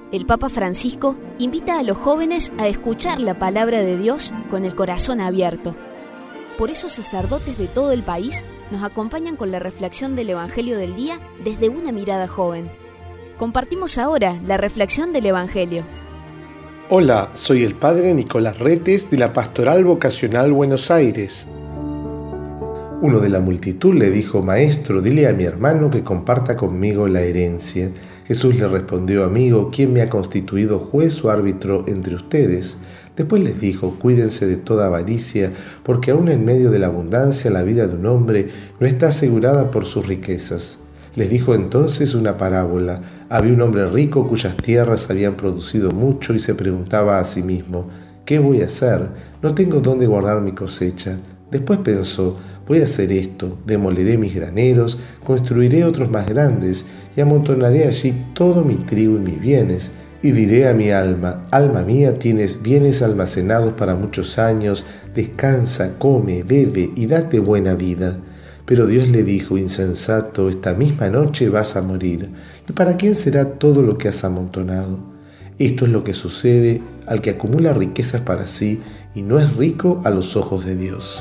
el Papa Francisco invita a los jóvenes a escuchar la palabra de Dios con el corazón abierto. Por eso sacerdotes de todo el país nos acompañan con la reflexión del Evangelio del día desde una mirada joven. Compartimos ahora la reflexión del Evangelio. Hola, soy el Padre Nicolás Retes de la Pastoral Vocacional Buenos Aires. Uno de la multitud le dijo: Maestro, dile a mi hermano que comparta conmigo la herencia. Jesús le respondió: Amigo, ¿quién me ha constituido juez o árbitro entre ustedes? Después les dijo: Cuídense de toda avaricia, porque aún en medio de la abundancia la vida de un hombre no está asegurada por sus riquezas. Les dijo entonces una parábola. Había un hombre rico cuyas tierras habían producido mucho y se preguntaba a sí mismo: ¿qué voy a hacer? No tengo dónde guardar mi cosecha. Después pensó: voy a hacer esto, demoleré mis graneros, construiré otros más grandes y amontonaré allí todo mi trigo y mis bienes. Y diré a mi alma: alma mía, tienes bienes almacenados para muchos años, descansa, come, bebe y date buena vida. Pero Dios le dijo: insensato, esta misma noche vas a morir. ¿Y para quién será todo lo que has amontonado? Esto es lo que sucede al que acumula riquezas para sí y no es rico a los ojos de Dios.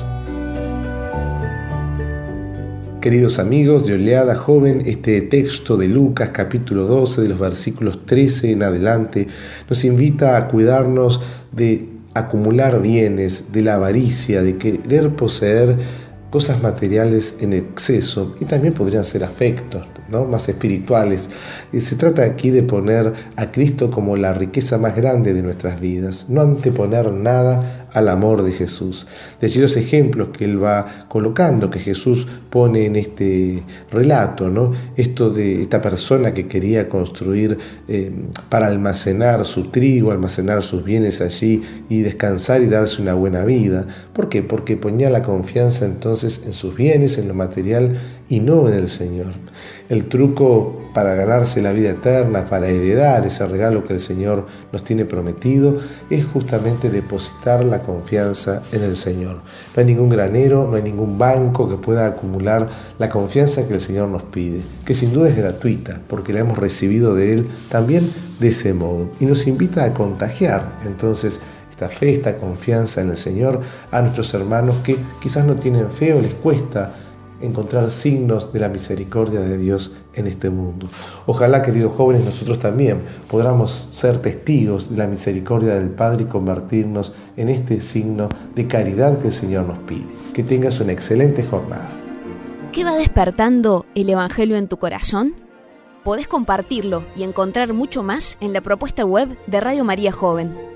Queridos amigos de Oleada Joven, este texto de Lucas capítulo 12, de los versículos 13 en adelante, nos invita a cuidarnos de acumular bienes, de la avaricia, de querer poseer cosas materiales en exceso, y también podrían ser afectos, ¿no?, más espirituales. Se trata aquí de poner a Cristo como la riqueza más grande de nuestras vidas, no anteponer nada al amor de Jesús. De allí los ejemplos que él va colocando, que Jesús pone en este relato, ¿no? Esto de esta persona que quería construir para almacenar su trigo, almacenar sus bienes allí y descansar y darse una buena vida. ¿Por qué? Porque ponía la confianza entonces en sus bienes, en lo material y no en el Señor. El truco para ganarse la vida eterna, para heredar ese regalo que el Señor nos tiene prometido, es justamente depositar la confianza en el Señor. No hay ningún granero, no hay ningún banco que pueda acumular la confianza que el Señor nos pide, que sin duda es gratuita, porque la hemos recibido de Él también de ese modo. Y nos invita a contagiar entonces esta fe, esta confianza en el Señor a nuestros hermanos que quizás no tienen fe o les cuesta encontrar signos de la misericordia de Dios en este mundo. Ojalá, queridos jóvenes, nosotros también podamos ser testigos de la misericordia del Padre y convertirnos en este signo de caridad que el Señor nos pide. Que tengas una excelente jornada. ¿Qué va despertando el Evangelio en tu corazón? Podés compartirlo y encontrar mucho más en la propuesta web de Radio María Joven.